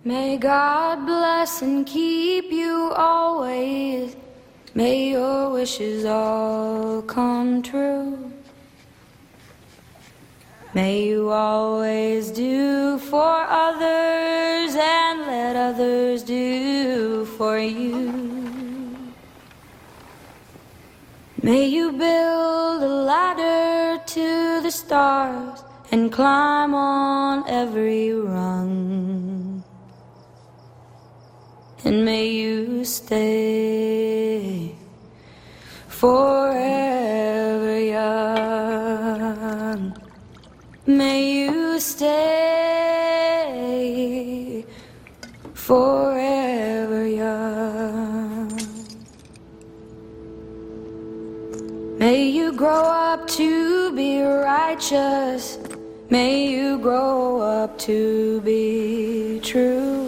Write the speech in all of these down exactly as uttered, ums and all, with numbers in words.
May God bless and keep you always. May your wishes all come true. May you always do for others and let others do for you. May you build a ladder to the stars and climb on every rung. And may you stay forever young. May you stay forever young. May you grow up to be righteous. May you grow up to be true.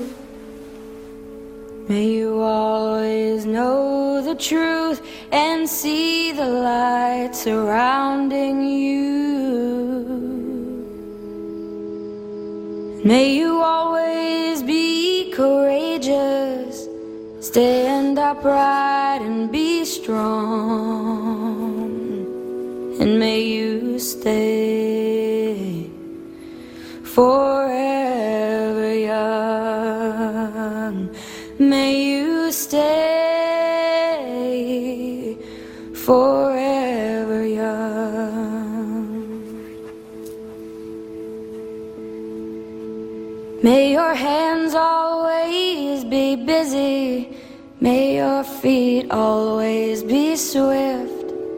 May you always know the truth and see the light surrounding you. May you always be courageous, stand upright and be strong. And may you stay forever young. May you stay forever young. May your hands always be busy. May your feet always be swift.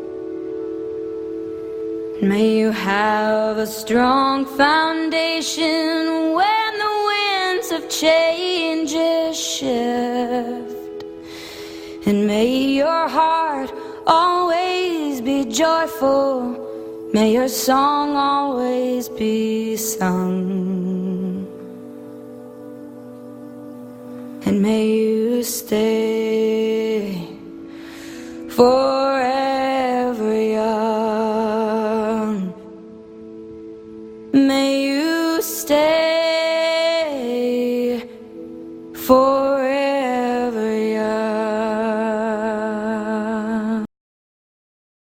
May you have a strong foundation when the winds of change shift. And may your heart always be joyful. May your song always be sung. And may you stay forever young. May you stay forever.